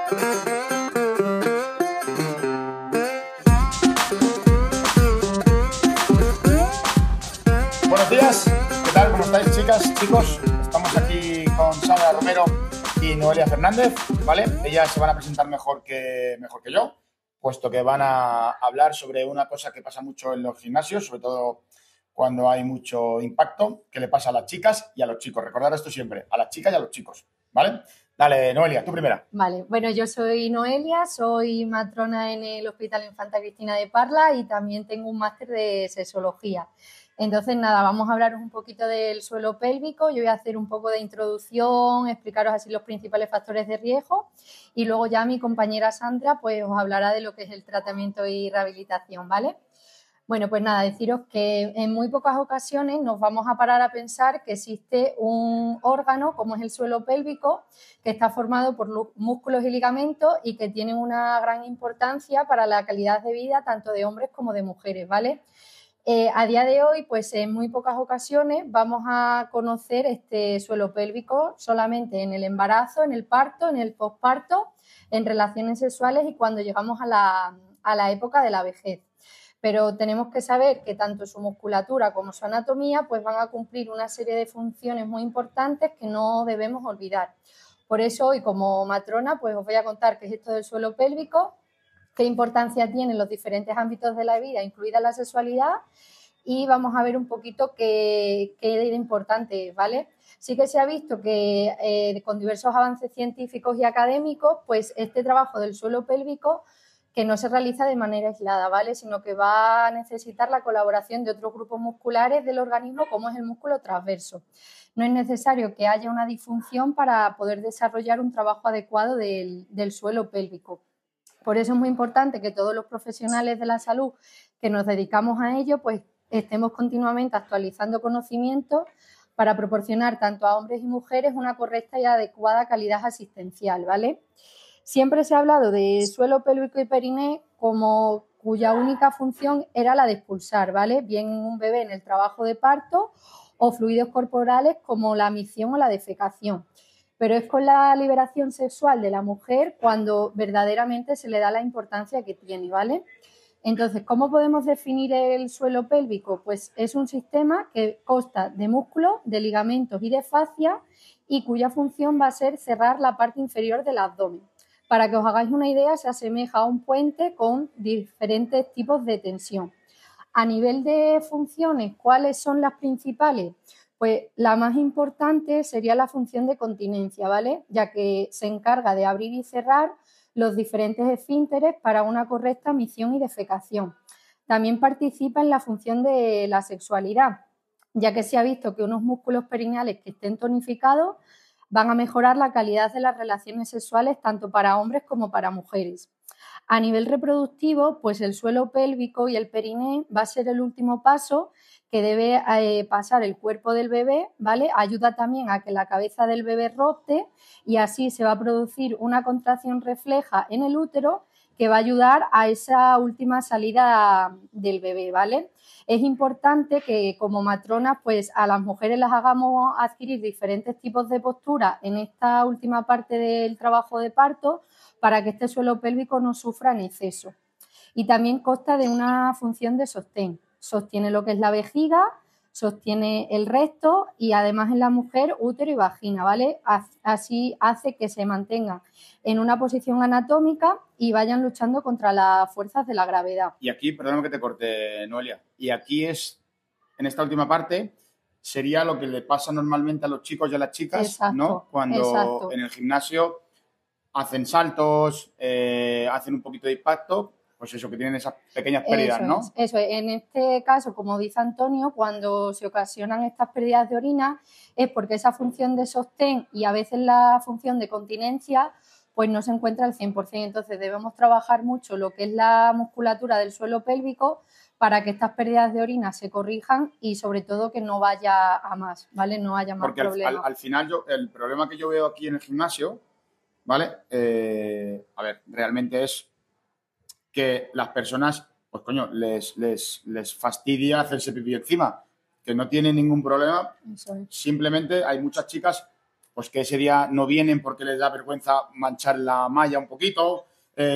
Buenos días, ¿qué tal? ¿Cómo estáis, chicas, chicos? Estamos aquí con Sara Romero y Noelia Fernández, ¿vale? Ellas se van a presentar mejor que yo, puesto que van a hablar sobre una cosa que pasa mucho en los gimnasios, sobre todo cuando hay mucho impacto, que le pasa a las chicas y a los chicos. Recordad esto siempre, a las chicas y a los chicos, ¿vale? Dale, Noelia, tú primera. Vale, bueno, yo soy Noelia, soy matrona en el Hospital Infanta Cristina de Parla y también tengo un máster de sexología. Entonces, nada, vamos a hablaros un poquito del suelo pélvico. Yo voy a hacer un poco de introducción, explicaros así los principales factores de riesgo y luego ya mi compañera Sandra pues os hablará de lo que es el tratamiento y rehabilitación, ¿vale? Bueno, pues nada, deciros que en muy pocas ocasiones nos vamos a parar a pensar que existe un órgano como es el suelo pélvico que está formado por músculos y ligamentos y que tiene una gran importancia para la calidad de vida tanto de hombres como de mujeres, ¿vale? A día de hoy, pues en muy pocas ocasiones vamos a conocer este suelo pélvico solamente en el embarazo, en el parto, en el posparto, en relaciones sexuales y cuando llegamos a la época de la vejez. Pero tenemos que saber que tanto su musculatura como su anatomía pues van a cumplir una serie de funciones muy importantes que no debemos olvidar. Por eso hoy como matrona pues os voy a contar qué es esto del suelo pélvico, qué importancia tienen los diferentes ámbitos de la vida, incluida la sexualidad, y vamos a ver un poquito qué de importante es, ¿vale? Sí que se ha visto que con diversos avances científicos y académicos, pues este trabajo del suelo pélvico que no se realiza de manera aislada, ¿vale? Sino que va a necesitar la colaboración de otros grupos musculares del organismo, como es el músculo transverso. No es necesario que haya una disfunción para poder desarrollar un trabajo adecuado del suelo pélvico. Por eso es muy importante que todos los profesionales de la salud que nos dedicamos a ello, pues estemos continuamente actualizando conocimientos para proporcionar tanto a hombres y mujeres una correcta y adecuada calidad asistencial, ¿vale? Siempre se ha hablado de suelo pélvico y periné como cuya única función era la de expulsar, ¿vale? Bien un bebé en el trabajo de parto o fluidos corporales como la micción o la defecación. Pero es con la liberación sexual de la mujer cuando verdaderamente se le da la importancia que tiene, ¿vale? Entonces, ¿cómo podemos definir el suelo pélvico? Pues es un sistema que consta de músculos, de ligamentos y de fascia y cuya función va a ser cerrar la parte inferior del abdomen. Para que os hagáis una idea, se asemeja a un puente con diferentes tipos de tensión. A nivel de funciones, ¿cuáles son las principales? Pues la más importante sería la función de continencia, ¿vale? Ya que se encarga de abrir y cerrar los diferentes esfínteres para una correcta micción y defecación. También participa en la función de la sexualidad, ya que se ha visto que unos músculos perineales que estén tonificados van a mejorar la calidad de las relaciones sexuales tanto para hombres como para mujeres. A nivel reproductivo, pues el suelo pélvico y el periné va a ser el último paso que debe pasar el cuerpo del bebé, ¿vale? Ayuda también a que la cabeza del bebé rote y así se va a producir una contracción refleja en el útero que va a ayudar a esa última salida del bebé, ¿vale? Es importante que como matronas pues a las mujeres las hagamos adquirir diferentes tipos de postura en esta última parte del trabajo de parto para que este suelo pélvico no sufra en exceso. Y también consta de una función de sostén. Sostiene lo que es la vejiga, sostiene el recto y además en la mujer útero y vagina, ¿vale? Así hace que se mantengan en una posición anatómica y vayan luchando contra las fuerzas de la gravedad. Y aquí, perdóname que te corte, Noelia, y aquí es, en esta última parte, sería lo que le pasa normalmente a los chicos y a las chicas, exacto, ¿no? Cuando exacto. En el gimnasio hacen saltos, hacen un poquito de impacto, pues eso, que tienen esas pequeñas pérdidas, ¿no? Eso es. En este caso, como dice Antonio, cuando se ocasionan estas pérdidas de orina es porque esa función de sostén y a veces la función de continencia pues no se encuentra al 100%. Entonces debemos trabajar mucho lo que es la musculatura del suelo pélvico para que estas pérdidas de orina se corrijan y sobre todo que no vaya a más, ¿vale? No haya más problemas. Porque al final el problema que yo veo aquí en el gimnasio, ¿vale? A ver, realmente es que las personas, pues coño, les fastidia hacerse pipí encima, que no tienen ningún problema. Eso es. Simplemente hay muchas chicas pues que ese día no vienen porque les da vergüenza manchar la malla un poquito,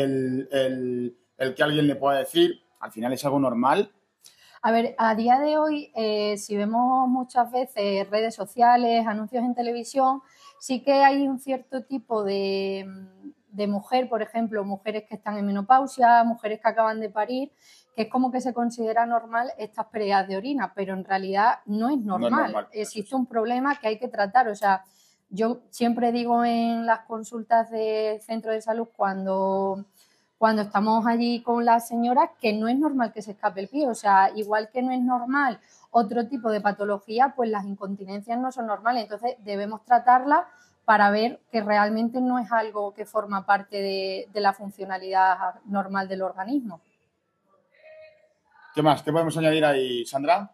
el que alguien le pueda decir, al final es algo normal. A ver, a día de hoy, si vemos muchas veces redes sociales, anuncios en televisión, sí que hay un cierto tipo de mujer, por ejemplo, mujeres que están en menopausia, mujeres que acaban de parir, que es como que se considera normal estas pérdidas de orina, pero en realidad no es normal. No es normal. Existe un problema que hay que tratar. O sea, yo siempre digo en las consultas de centro de salud cuando estamos allí con las señoras que no es normal que se escape el pie. O sea, igual que no es normal otro tipo de patología, pues las incontinencias no son normales. Entonces debemos tratarlas para ver que realmente no es algo que forma parte de la funcionalidad normal del organismo. ¿Qué más? ¿Qué podemos añadir ahí, Sandra?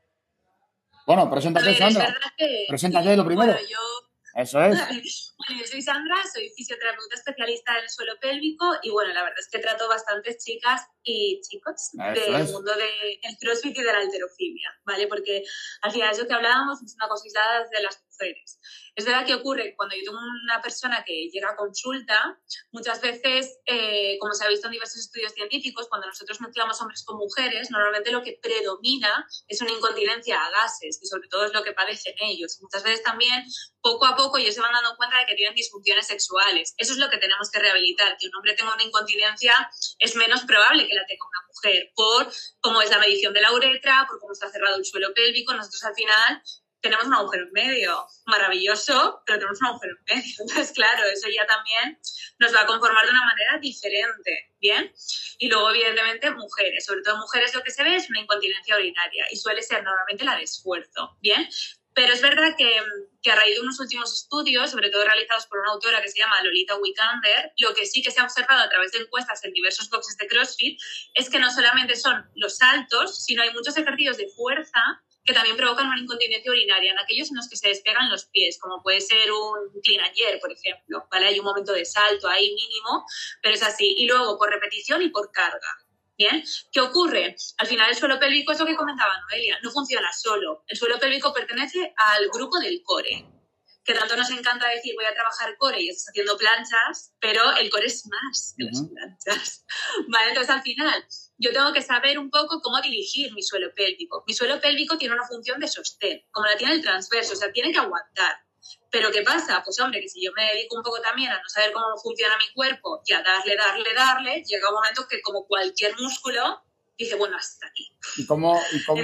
Bueno, preséntate, Sandra. Preséntate lo primero. Bueno, Eso es. Bueno, yo soy Sandra, soy fisioterapeuta especialista en el suelo pélvico y bueno, la verdad es que trato bastantes chicas y chicos del mundo del CrossFit y de la halterofilia, ¿vale? Porque al final es lo que hablábamos, es una cosa aislada de las mujeres. Es verdad que ocurre cuando yo tengo una persona que llega a consulta, muchas veces, como se ha visto en diversos estudios científicos, cuando nosotros mezclamos hombres con mujeres, normalmente lo que predomina es una incontinencia a gases, y sobre todo es lo que padecen ellos. Muchas veces también, poco a poco, ellos se van dando cuenta de que tienen disfunciones sexuales. Eso es lo que tenemos que rehabilitar, que un hombre tenga una incontinencia es menos probable que la tenga una mujer, por cómo es la medición de la uretra, por cómo está cerrado el suelo pélvico. Nosotros al final tenemos un agujero en medio, maravilloso, pero tenemos un agujero en medio. Entonces, claro, eso ya también nos va a conformar de una manera diferente, ¿bien? Y luego, evidentemente, mujeres. Sobre todo mujeres lo que se ve es una incontinencia urinaria y suele ser normalmente la de esfuerzo, ¿bien? Pero es verdad que a raíz de unos últimos estudios, sobre todo realizados por una autora que se llama Lolita Wikander, lo que sí que se ha observado a través de encuestas en diversos boxes de CrossFit es que no solamente son los saltos, sino hay muchos ejercicios de fuerza que también provocan una incontinencia urinaria en aquellos en los que se despegan los pies, como puede ser un clean and jerk, por ejemplo, ¿vale? Hay un momento de salto ahí mínimo, pero es así. Y luego por repetición y por carga. ¿Bien? ¿Qué ocurre? Al final el suelo pélvico es lo que comentaba Noelia, no funciona solo. El suelo pélvico pertenece al grupo del core, que tanto nos encanta decir voy a trabajar core y estás haciendo planchas, pero el core es más que las planchas. ¿Vale? Entonces al final yo tengo que saber un poco cómo dirigir mi suelo pélvico. Mi suelo pélvico tiene una función de sostén, como la tiene el transverso, o sea, tiene que aguantar. Pero ¿qué pasa? Pues hombre, que si yo me dedico un poco también a no saber cómo funciona mi cuerpo y a darle, llega un momento que como cualquier músculo dice, bueno, hasta aquí. ¿Y cómo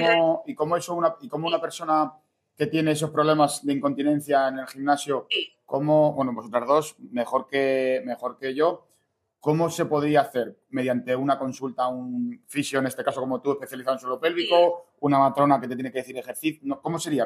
una persona que tiene esos problemas de incontinencia en el gimnasio, bueno, vosotras dos, mejor que yo, ¿cómo se podría hacer? Mediante una consulta, un fisio, en este caso como tú, especializado en suelo pélvico, una matrona que te tiene que decir ejercicio, ¿cómo sería?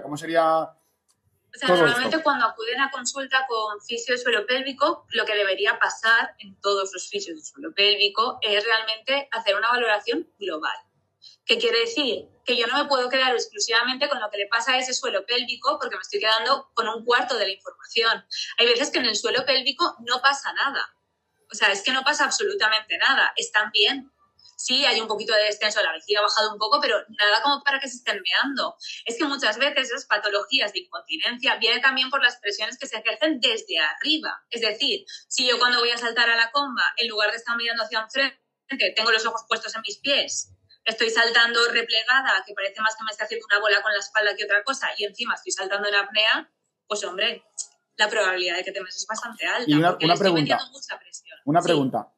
O sea, normalmente cuando acuden a consulta con fisio de suelo pélvico, lo que debería pasar en todos los fisios de suelo pélvico es realmente hacer una valoración global. ¿Qué quiere decir? Que yo no me puedo quedar exclusivamente con lo que le pasa a ese suelo pélvico porque me estoy quedando con un cuarto de la información. Hay veces que en el suelo pélvico no pasa nada. O sea, es que no pasa absolutamente nada. Están bien. Sí, hay un poquito de descenso, la vejiga ha bajado un poco, pero nada como para que se estén meando. Es que muchas veces esas patologías de incontinencia vienen también por las presiones que se ejercen desde arriba. Es decir, si yo cuando voy a saltar a la comba, en lugar de estar mirando hacia enfrente, tengo los ojos puestos en mis pies, estoy saltando replegada, que parece más que me está haciendo una bola con la espalda que otra cosa, y encima estoy saltando en apnea, pues hombre, la probabilidad de que te meses es bastante alta. Y una estoy metiendo mucha presión. Una pregunta.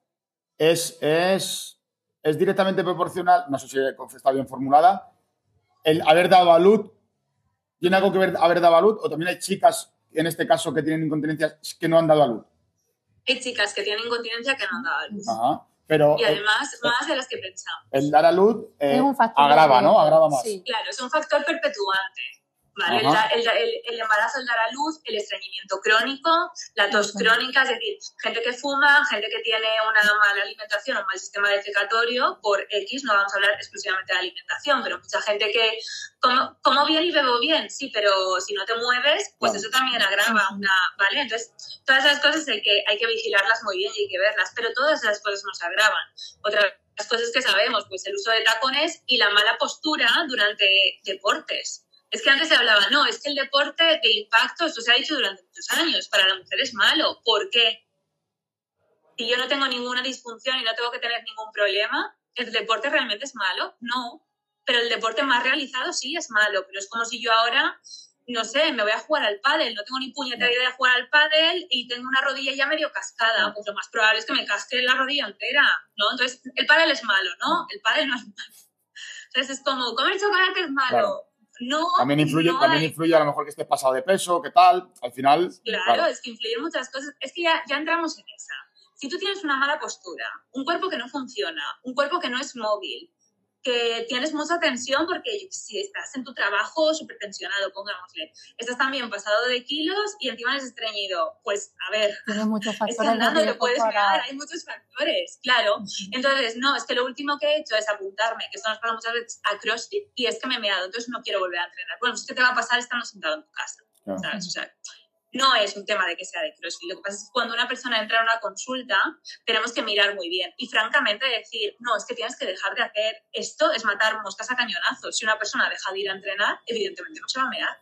¿Es directamente proporcional, no sé si está bien formulada, el haber dado a luz? ¿Tiene algo que ver haber dado a luz? ¿O también hay chicas, en este caso, que tienen incontinencias que no han dado a luz? Hay chicas que tienen incontinencia que no han dado a luz. Ajá. Pero, y además, más de las que pensamos. El dar a luz es un factor agrava, ¿no? Agrava más. Sí. Claro, es un factor perpetuante. ¿Vale? El embarazo, el dar a luz, el estreñimiento crónico, la tos crónica, es decir, gente que fuma, gente que tiene una mala alimentación o un mal sistema defecatorio, por X, no vamos a hablar exclusivamente de alimentación, pero mucha gente que como bien y bebo bien, sí, pero si no te mueves, pues eso también agrava ¿vale? Entonces, todas esas cosas hay que vigilarlas muy bien y hay que verlas, pero todas esas cosas nos agravan. Otras cosas que sabemos, pues el uso de tacones y la mala postura durante deportes. Es que antes se hablaba, no, es que el deporte de impacto, esto se ha dicho durante muchos años, para la mujer es malo. ¿Por qué? Si yo no tengo ninguna disfunción y no tengo que tener ningún problema, ¿el deporte realmente es malo? No. Pero el deporte más realizado sí es malo. Pero es como si yo ahora, no sé, me voy a jugar al pádel, no tengo ni puñetera idea de jugar al pádel y tengo una rodilla ya medio cascada. Pues lo más probable es que me casque la rodilla entera, ¿no? Entonces, el pádel es malo, ¿no? El pádel no es malo. Entonces, es como, comer chocolate es malo. Claro. No, también influye a lo mejor que estés pasado de peso, qué tal, al final... Claro, es que influyen muchas cosas. Es que ya entramos en esa. Si tú tienes una mala postura, un cuerpo que no funciona, un cuerpo que no es móvil, que tienes mucha tensión porque si estás en tu trabajo súper tensionado, pongámosle, estás también pasado de kilos y encima eres estreñido, pues a ver, tienes muchos factores, es que andando te puedes pegar, hay muchos factores, claro. Entonces, no, es que lo último que he hecho es apuntarme, que esto nos pasa muchas veces, a CrossFit y es que me he meado, entonces no quiero volver a entrenar. Bueno, pues ¿qué te va a pasar estando sentado en tu casa? ¿Sabes? O sea, no es un tema de que sea de CrossFit. Lo que pasa es que cuando una persona entra a una consulta, tenemos que mirar muy bien y francamente decir, no, es que tienes que dejar de hacer esto, es matar moscas a cañonazos. Si una persona deja de ir a entrenar, evidentemente no se va a mear.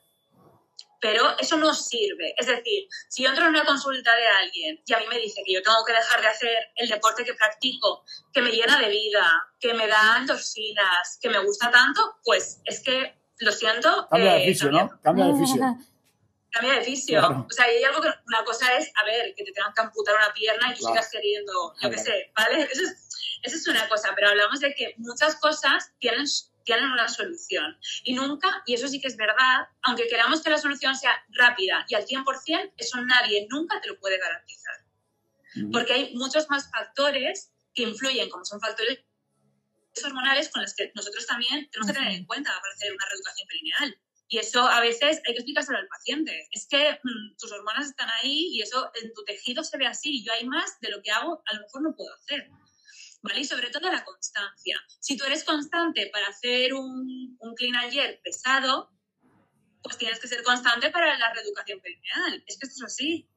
Pero eso no sirve. Es decir, si yo entro en una consulta de alguien y a mí me dice que yo tengo que dejar de hacer el deporte que practico, que me llena de vida, que me da endorfinas, que me gusta tanto, pues es que, lo siento... Cambia de fisio, ¿no? Cambia de fisio. Cambia de fisio. Claro. O sea, hay algo que... Una cosa es, a ver, que te tengan que amputar una pierna y tú sigas queriendo, yo qué sé, ¿vale? Eso es una cosa, pero hablamos de que muchas cosas tienen una solución. Y nunca, y eso sí que es verdad, aunque queramos que la solución sea rápida y al 100%, eso nadie nunca te lo puede garantizar. Porque hay muchos más factores que influyen, como son factores hormonales con los que nosotros también tenemos que tener en cuenta para hacer una reeducación perineal. Y eso a veces hay que explicárselo al paciente. Es que tus hormonas están ahí y eso en tu tejido se ve así. Yo hay más de lo que hago, a lo mejor no puedo hacer. ¿Vale? Y sobre todo la constancia. Si tú eres constante para hacer un clean and jerk pesado, pues tienes que ser constante para la reeducación perineal. Es que esto es así.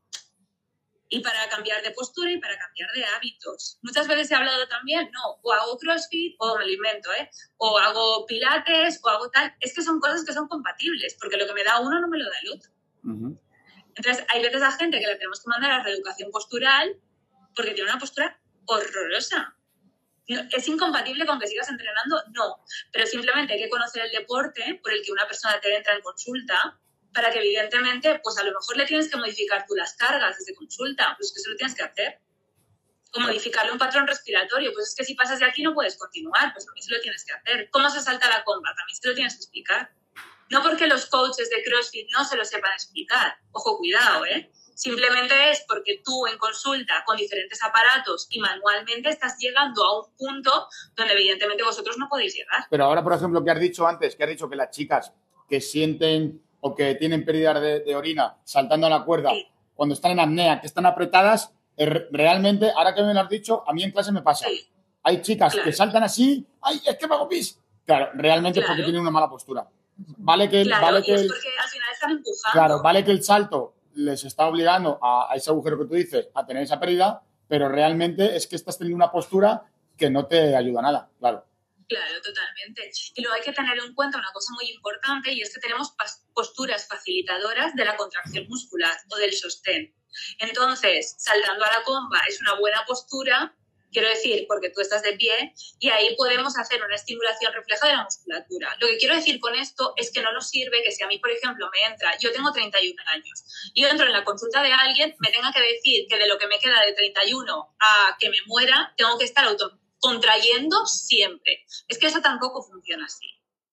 Y para cambiar de postura y para cambiar de hábitos. Muchas veces he hablado también, no, o hago CrossFit o me alimento, o hago pilates o hago tal. Es que son cosas que son compatibles, porque lo que me da uno no me lo da el otro. Entonces, hay veces a gente que le tenemos que mandar a reeducación postural porque tiene una postura horrorosa. No, ¿es incompatible con que sigas entrenando? No, pero simplemente hay que conocer el deporte por el que una persona te entra en consulta para que evidentemente, pues a lo mejor le tienes que modificar tú las cargas desde consulta, pues que eso lo tienes que hacer. O modificarle un patrón respiratorio, pues es que si pasas de aquí no puedes continuar, pues también se lo tienes que hacer. ¿Cómo se salta la comba? También se lo tienes que explicar. No porque los coaches de CrossFit no se lo sepan explicar, ojo, cuidado, Simplemente es porque tú en consulta con diferentes aparatos y manualmente estás llegando a un punto donde evidentemente vosotros no podéis llegar. Pero ahora, por ejemplo, que has dicho antes, que has dicho que las chicas que sienten o que tienen pérdidas de orina saltando a la cuerda, sí, cuando están en apnea, que están apretadas, realmente, ahora que me lo has dicho, a mí en clase me pasa. Sí. Hay chicas que saltan así, ¡ay, es que me hago pis! Claro, realmente es porque tienen una mala postura. Vale que, vale que es porque al final están empujando. Claro, vale que el salto les está obligando a ese agujero que tú dices a tener esa pérdida, pero realmente es que estás teniendo una postura que no te ayuda a nada, claro. Claro, totalmente. Y luego hay que tener en cuenta una cosa muy importante y es que tenemos posturas facilitadoras de la contracción muscular o del sostén. Entonces, saltando a la comba es una buena postura, quiero decir, porque tú estás de pie y ahí podemos hacer una estimulación refleja de la musculatura. Lo que quiero decir con esto es que no nos sirve que si a mí, por ejemplo, me entra, yo tengo 31 años, y yo entro en la consulta de alguien, me tenga que decir que de lo que me queda de 31 a que me muera, tengo que estar contrayendo siempre. Es que eso tampoco funciona así.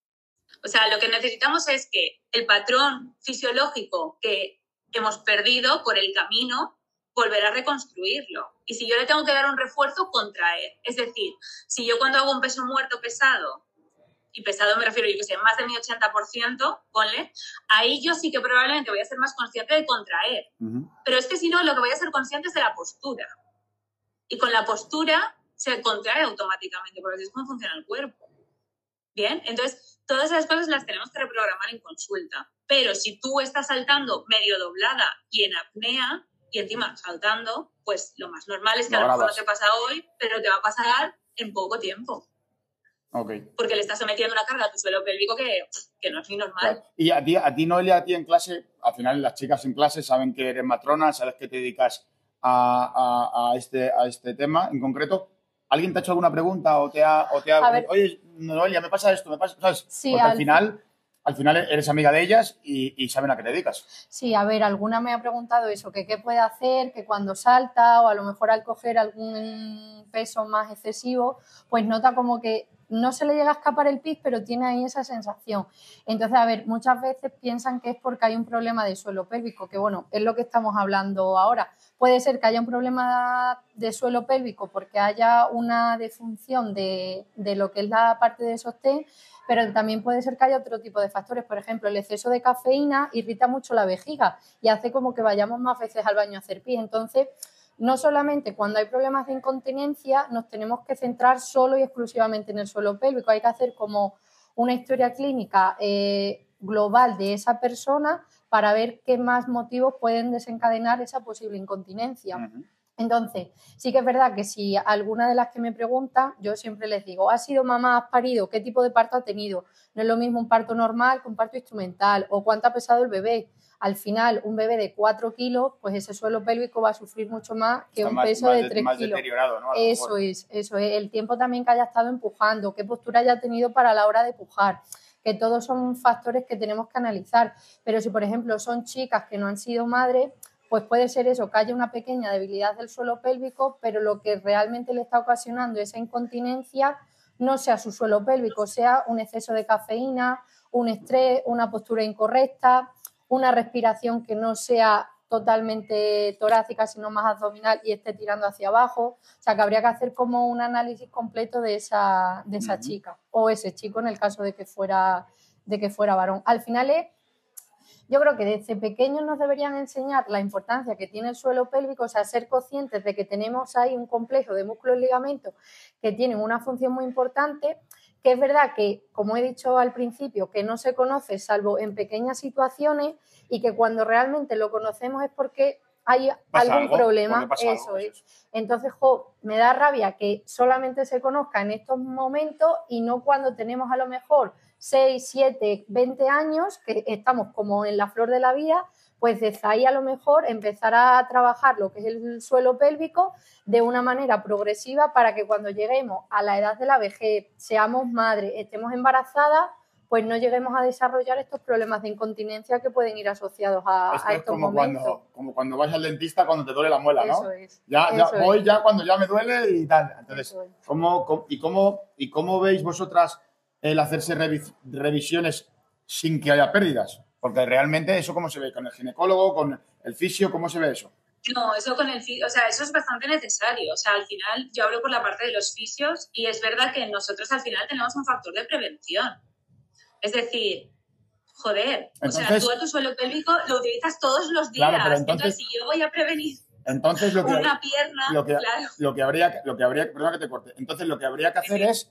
O sea, lo que necesitamos es que el patrón fisiológico que hemos perdido por el camino, volver a reconstruirlo. Y si yo le tengo que dar un refuerzo, contraer. Es decir, si yo cuando hago un peso muerto pesado, y pesado me refiero, yo que sé, más de mi 80%, ponle, ahí yo sí que probablemente voy a ser más consciente de contraer. Pero es que si no, lo que voy a ser consciente es de la postura. Y con la postura se contrae automáticamente, porque así es como funciona el cuerpo. Bien, entonces todas esas cosas las tenemos que reprogramar en consulta. Pero si tú estás saltando medio doblada y en apnea, y encima saltando, pues lo más normal es que a lo mejor no te pasa hoy, pero te va a pasar en poco tiempo. Okay. Porque le estás sometiendo una carga a tu suelo pélvico que no es ni normal. Claro. Y a ti, Noelia, a ti en clase, al final las chicas en clase saben que eres matrona, sabes que te dedicas a este tema en concreto. ¿Alguien te ha hecho alguna pregunta o te ha oye, Noelia, me pasa esto, ¿sabes? Sí, porque al final eres amiga de ellas y saben a qué te dedicas. Sí, a ver, alguna me ha preguntado eso, que qué puede hacer, que cuando salta o a lo mejor al coger algún peso más excesivo, pues nota como que no se le llega a escapar el pis, pero tiene ahí esa sensación. Entonces, a ver, muchas veces piensan que es porque hay un problema de suelo pélvico, que bueno, es lo que estamos hablando ahora. Puede ser que haya un problema de suelo pélvico porque haya una disfunción de lo que es la parte de sostén, pero también puede ser que haya otro tipo de factores. Por ejemplo, el exceso de cafeína irrita mucho la vejiga y hace como que vayamos más veces al baño a hacer pis. Entonces, no solamente cuando hay problemas de incontinencia nos tenemos que centrar solo y exclusivamente en el suelo pélvico, hay que hacer como una historia clínica global de esa persona para ver qué más motivos pueden desencadenar esa posible incontinencia. Uh-huh. Entonces, sí que es verdad que si alguna de las que me preguntan, yo siempre les digo, ¿has sido mamá, has parido? ¿Qué tipo de parto ha tenido? No es lo mismo un parto normal que un parto instrumental, o cuánto ha pesado el bebé. Al final, un bebé de 4 kilos, pues ese suelo pélvico va a sufrir mucho más que un peso de 3 más kilos. Deteriorado, ¿no? Eso es. El tiempo también que haya estado empujando, qué postura haya tenido para la hora de pujar, que todos son factores que tenemos que analizar. Pero si, por ejemplo, son chicas que no han sido madres, pues puede ser eso, que haya una pequeña debilidad del suelo pélvico, pero lo que realmente le está ocasionando esa incontinencia no sea su suelo pélvico, sea un exceso de cafeína, un estrés, una postura incorrecta, una respiración que no sea totalmente torácica, sino más abdominal y esté tirando hacia abajo. O sea, que habría que hacer como un análisis completo de esa uh-huh. chica o ese chico en el caso de que fuera varón. Al final yo creo que desde pequeños nos deberían enseñar la importancia que tiene el suelo pélvico, o sea, ser conscientes de que tenemos ahí un complejo de músculos y ligamentos que tienen una función muy importante, que es verdad que, como he dicho al principio, que no se conoce salvo en pequeñas situaciones y que cuando realmente lo conocemos es porque hay algún problema. Eso es. Entonces, me da rabia que solamente se conozca en estos momentos y no cuando tenemos a lo mejor 6, 7, 20 años, que estamos como en la flor de la vida, pues desde ahí a lo mejor empezar a trabajar lo que es el suelo pélvico de una manera progresiva para que cuando lleguemos a la edad de la vejez, seamos madres, estemos embarazadas, pues no lleguemos a desarrollar estos problemas de incontinencia que pueden ir asociados a estos momentos. Como cuando vas al dentista cuando te duele la muela, ¿no? Eso es. Voy cuando ya me duele y tal. Entonces, ¿cómo veis vosotras el hacerse revisiones sin que haya pérdidas? Porque realmente eso, ¿cómo se ve? ¿Con el ginecólogo, con el fisio? ¿Cómo se ve eso? No, eso con el fisio, o sea, eso es bastante necesario. O sea, al final yo hablo por la parte de los fisios y es verdad que nosotros al final tenemos un factor de prevención. Es decir, joder, entonces, o sea, tú a tu suelo pélvico lo utilizas todos los días. Claro, pero entonces si yo voy a prevenir una pierna, lo que habría, perdona que te corte. Entonces lo que habría que hacer es,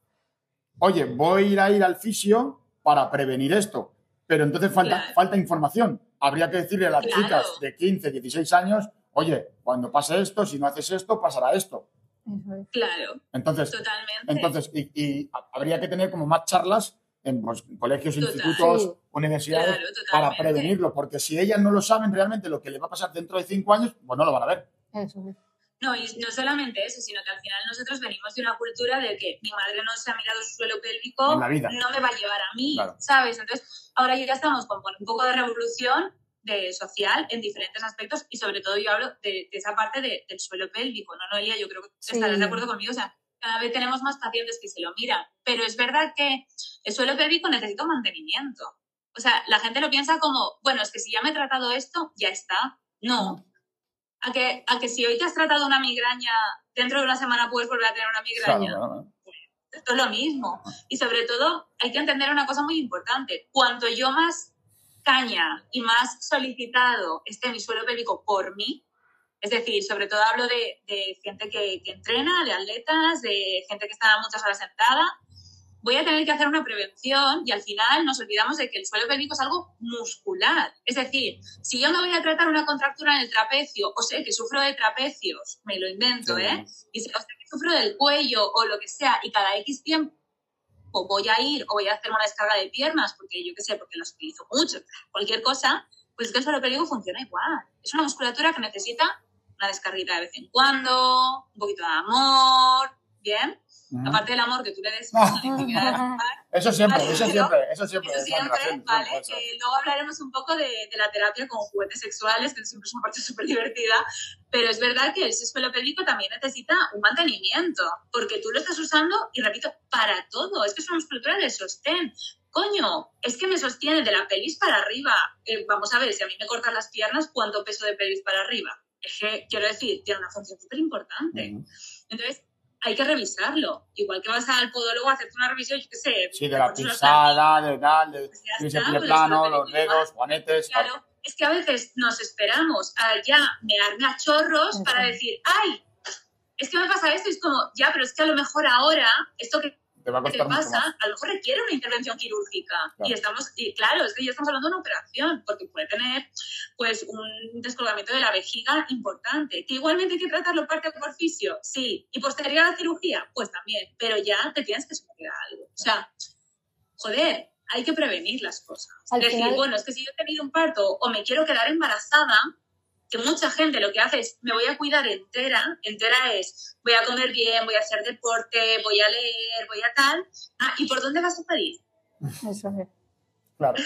oye, voy a ir al fisio para prevenir esto. Pero entonces falta información. Habría que decirle a las chicas de 15, 16 años, oye, cuando pase esto, si no haces esto, pasará esto. Claro, entonces, totalmente. Entonces, y habría que tener como más charlas en colegios, institutos, universidades, para prevenirlo. Porque si ellas no lo saben realmente lo que les va a pasar dentro de 5 años, pues no lo van a ver. Eso es. No, y no solamente eso, sino que al final nosotros venimos de una cultura de que mi madre no se ha mirado su suelo pélvico, en la vida. No me va a llevar a mí, ¿sabes? Entonces, ahora ya estamos con un poco de revolución social en diferentes aspectos y sobre todo yo hablo de esa parte del suelo pélvico, ¿no, Noelia? Yo creo que estarás de acuerdo conmigo, o sea, cada vez tenemos más pacientes que se lo miran, pero es verdad que el suelo pélvico necesita un mantenimiento. O sea, la gente lo piensa como, bueno, es que si ya me he tratado esto, ya está. No. A que si hoy te has tratado una migraña, dentro de una semana puedes volver a tener una migraña. Claro. Pues, esto es lo mismo. Y sobre todo hay que entender una cosa muy importante. Cuanto yo más caña y más solicitado esté mi suelo pélvico por mí, es decir, sobre todo hablo de gente que entrena, de atletas, de gente que está muchas horas sentada, voy a tener que hacer una prevención y al final nos olvidamos de que el suelo pélvico es algo muscular. Es decir, si yo me voy a tratar una contractura en el trapecio o sé que sufro de trapecios, me lo invento, y sé que sufro del cuello o lo que sea y cada X tiempo o voy a ir o voy a hacer una descarga de piernas porque yo qué sé, porque las utilizo mucho, cualquier cosa, pues es que el suelo pélvico funciona igual. Es una musculatura que necesita una descarguita de vez en cuando, un poquito de amor, ¿bien? Aparte del amor que tú le des a la intimidad. Eso siempre, ¿vale? Luego hablaremos un poco de la terapia con juguetes sexuales, que siempre es una parte súper divertida, pero es verdad que ese suelo pélvico también necesita un mantenimiento, porque tú lo estás usando, y repito, para todo. Es que es una musculatura de sostén. Coño, es que me sostiene de la pelvis para arriba. Vamos a ver, si a mí me cortan las piernas, ¿cuánto peso de pelvis para arriba? Es que, quiero decir, tiene una función súper importante. Entonces, hay que revisarlo. Igual que vas al podólogo a hacerte una revisión, yo qué sé. Sí, de la pisada, de tal, de simple plano, los dedos, juanetes. Claro, es que a veces nos esperamos a ya mearme a chorros para decir, ¡ay! Es que me pasa esto, y es como, ya, pero es que a lo mejor ahora, esto que te pasa, a lo mejor requiere una intervención quirúrgica. Claro. Claro, es que ya estamos hablando de una operación, porque puede tener pues un descolgamiento de la vejiga importante. Que igualmente hay que tratarlo parte por fisio, sí. Y posterior a la cirugía, pues también. Pero ya te tienes que someter a algo. O sea, joder, hay que prevenir las cosas. Es decir, bueno, es que si yo he tenido un parto o me quiero quedar embarazada, que mucha gente lo que hace es, me voy a cuidar entera es, voy a comer bien, voy a hacer deporte, voy a leer, voy a tal. ¿Y por dónde vas a parir? Eso es. Claro.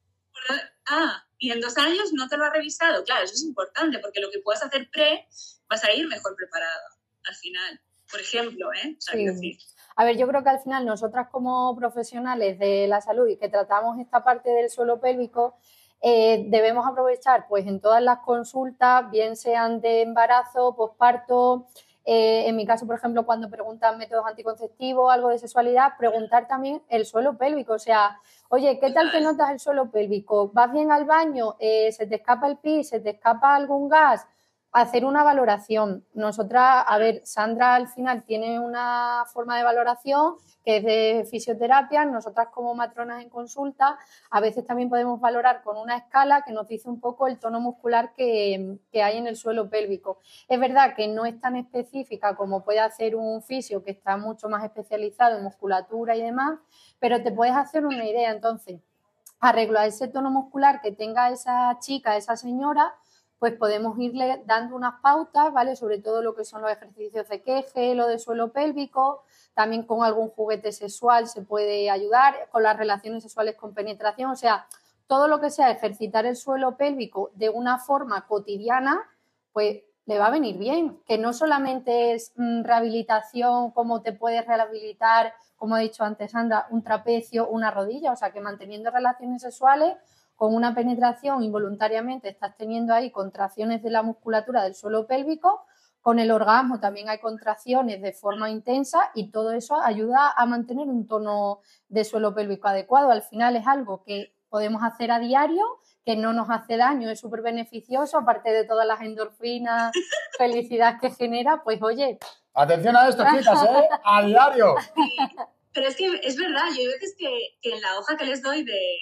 Y en 2 años no te lo has revisado. Claro, eso es importante, porque lo que puedas hacer vas a ir mejor preparado al final. Por ejemplo, Sí. A ver, yo creo que al final nosotras como profesionales de la salud y que tratamos esta parte del suelo pélvico, debemos aprovechar pues en todas las consultas, bien sean de embarazo, posparto, en mi caso, por ejemplo, cuando preguntan métodos anticonceptivos, algo de sexualidad, preguntar también el suelo pélvico, o sea, oye, ¿qué tal te notas el suelo pélvico? ¿Vas bien al baño? ¿Se te escapa el pis? ¿Se te escapa algún gas? Hacer una valoración. Nosotras, a ver, Sandra al final tiene una forma de valoración que es de fisioterapia. Nosotras como matronas en consulta a veces también podemos valorar con una escala que nos dice un poco el tono muscular que hay en el suelo pélvico. Es verdad que no es tan específica como puede hacer un fisio que está mucho más especializado en musculatura y demás, pero te puedes hacer una idea. Entonces, arreglo a ese tono muscular que tenga esa chica, esa señora, pues podemos irle dando unas pautas, ¿vale? Sobre todo lo que son los ejercicios de queje, lo de suelo pélvico, también con algún juguete sexual se puede ayudar, con las relaciones sexuales con penetración, o sea, todo lo que sea ejercitar el suelo pélvico de una forma cotidiana, pues le va a venir bien, que no solamente es rehabilitación, como te puedes rehabilitar, como ha dicho antes Sandra, un trapecio, una rodilla, o sea, que manteniendo relaciones sexuales con una penetración involuntariamente estás teniendo ahí contracciones de la musculatura del suelo pélvico, con el orgasmo también hay contracciones de forma intensa y todo eso ayuda a mantener un tono de suelo pélvico adecuado. Al final es algo que podemos hacer a diario, que no nos hace daño, es súper beneficioso, aparte de todas las endorfinas, felicidad que genera, pues oye. Atención a esto, chicas, a diario. Pero es que es verdad, yo hay veces que en la hoja que les doy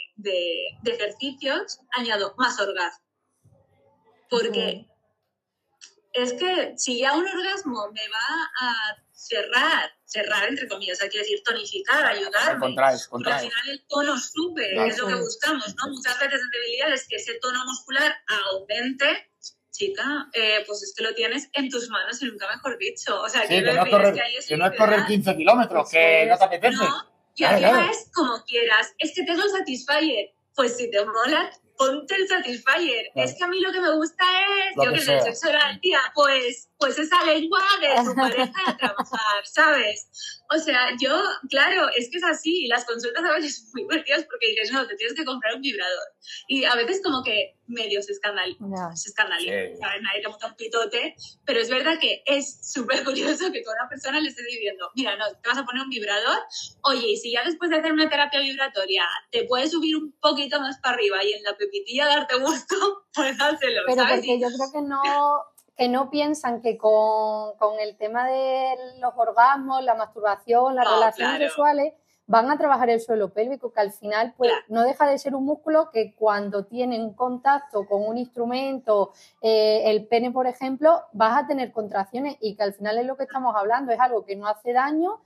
de ejercicios añado más orgasmo. Porque es que si ya un orgasmo me va a cerrar entre comillas, hay que decir tonificar, ayudarme. Contraes. Porque al final el tono sube, que es lo que buscamos, ¿no? Muchas veces en debilidad es que ese tono muscular aumente. Chica, pues es que lo tienes en tus manos y nunca mejor dicho. O sea, sí, que no es correr 15 kilómetros, que no te apetece. No, y arriba es como quieras. Es que tengo el Satisfyer. Pues si te mola, ponte el Satisfyer. Claro. Es que a mí lo que me gusta es, yo que sé, sexo oral, tía, pues esa lengua de tu pareja a trabajar, ¿sabes? O sea, claro, es que es así. Las consultas a veces son muy divertidas porque dices, no, te tienes que comprar un vibrador. Y a veces como que medio se escandaliza, sí. ¿Sabes? Nadie te monta un pitote, pero es verdad que es súper curioso que toda una persona le esté diciendo, mira, no, te vas a poner un vibrador, oye, y si ya después de hacer una terapia vibratoria te puedes subir un poquito más para arriba y en la pepitilla darte gusto, pues hácelo, pero ¿sabes? Porque yo creo que no piensan que con el tema de los orgasmos, la masturbación, las relaciones sexuales, van a trabajar el suelo pélvico, que al final pues no deja de ser un músculo que cuando tienen contacto con un instrumento, el pene, por ejemplo, vas a tener contracciones y que al final es lo que estamos hablando, es algo que no hace daño,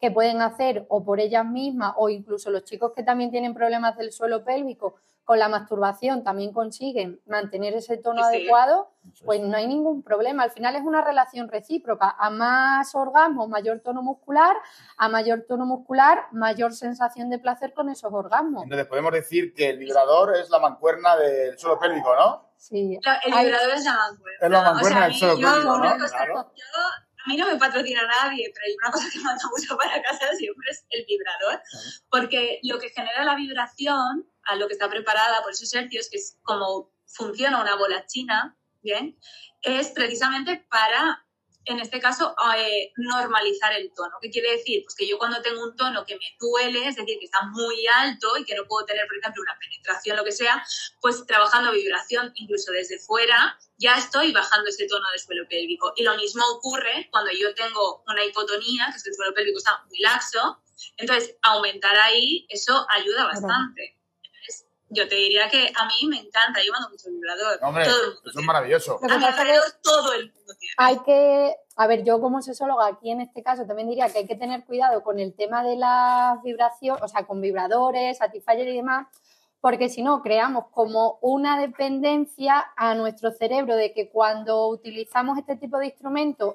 que pueden hacer o por ellas mismas o incluso los chicos que también tienen problemas del suelo pélvico, con la masturbación también consiguen mantener ese tono adecuado, pues no hay ningún problema. Al final es una relación recíproca. A más orgasmo, mayor tono muscular. A mayor tono muscular, mayor sensación de placer con esos orgasmos. Entonces podemos decir que el vibrador es la mancuerna del suelo pélvico, ¿no? Sí. El vibrador es la mancuerna. Es la mancuerna del suelo pélvico, ¿no? Claro. A mí no me patrocina nadie, pero una cosa que manda mucho para casa siempre es el vibrador, porque lo que genera la vibración, a lo que está preparada por esos hercios, que es como funciona una bola china, ¿bien? Es precisamente para, en este caso, normalizar el tono. ¿Qué quiere decir? Pues que yo cuando tengo un tono que me duele, es decir, que está muy alto y que no puedo tener, por ejemplo, una penetración, lo que sea, pues trabajando vibración incluso desde fuera, ya estoy bajando ese tono del suelo pélvico. Y lo mismo ocurre cuando yo tengo una hipotonía, que es que el suelo pélvico está muy laxo, entonces aumentar ahí, eso ayuda bastante. Entonces, yo te diría que a mí me encanta, yo mando mucho vibrador. Hombre, todo el mundo eso es maravilloso. A mi alrededor todo el mundo tiene. Hay que, a ver, yo como sexóloga aquí en este caso también diría que hay que tener cuidado con el tema de las vibraciones, o sea, con vibradores, Satisfyer y demás, porque si no creamos como una dependencia a nuestro cerebro de que cuando utilizamos este tipo de instrumentos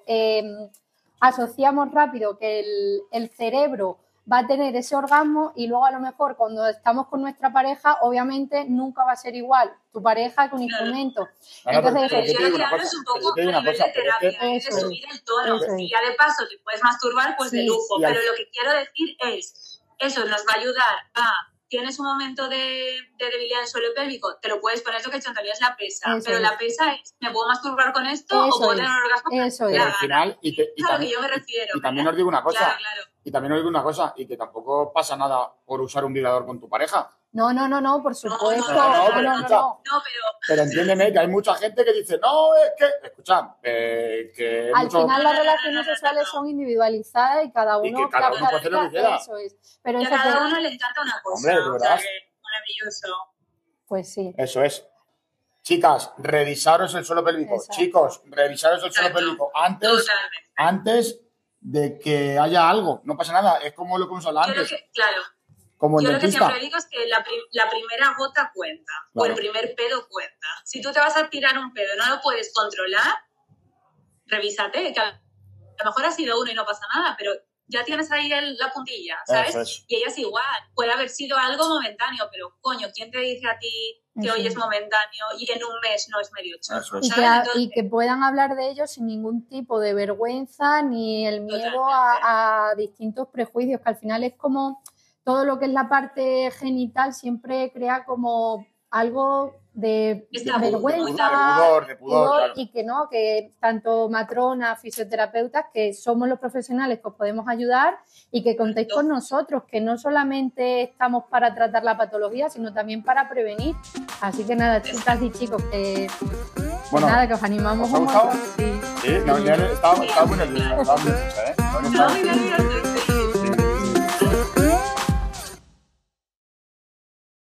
asociamos rápido que el cerebro va a tener ese orgasmo y luego a lo mejor cuando estamos con nuestra pareja obviamente nunca va a ser igual tu pareja que un instrumento. Claro, Entonces, yo lo que hablo es un poco a nivel de terapia, de subir el tono. Y ya de paso te puedes masturbar, pues de lujo. Pero lo que quiero decir es, eso nos va a ayudar a... Tienes un momento de debilidad del suelo pélvico, te lo puedes poner, lo que he hecho Antonio es la pesa, pero la pesa es, ¿me puedo masturbar con esto o puedo tener un orgasmo? Eso pero al final, es a lo que yo me refiero. Y también os digo una cosa, claro. Y también os digo una cosa, y que tampoco pasa nada por usar un vibrador con tu pareja. No, por supuesto. No. Pero entiéndeme que hay mucha gente que dice, no, es que... Escuchad, que... Al final las relaciones sexuales son individualizadas y cada uno... Y que cada uno puede hacer lo que quiera. Eso es. Pero y a cada uno le encanta una cosa. Hombre, de verdad. O sea, que maravilloso. Pues sí. Eso es. Chicas, revisaros el suelo pélvico. Exacto. Chicos, revisaros el suelo pélvico. Antes de que haya algo. No pasa nada. Es como lo que hemos hablado antes. Claro. Como yo lo que dentista. siempre digo es que la primera gota cuenta, o el primer pedo cuenta. Si tú te vas a tirar un pedo, no lo puedes controlar, revísate, que a lo mejor ha sido uno y no pasa nada, pero ya tienes ahí la puntilla, ¿sabes? Y ella es igual, puede haber sido algo momentáneo, pero coño, ¿quién te dice a ti que hoy es momentáneo y en un mes no es medio chorro? Y que puedan hablar de ello sin ningún tipo de vergüenza ni el miedo a distintos prejuicios, que al final es como... Todo lo que es la parte genital siempre crea como algo de vergüenza, de pudor, claro. Y que no, que tanto matronas, fisioterapeutas, que somos los profesionales que os podemos ayudar y que contéis con nosotros, que no solamente estamos para tratar la patología, sino también para prevenir. Así que nada, chicas y chicos, que nada, que os animamos un montón. Sí, no, estaba muy nerviosa, ¿eh? No,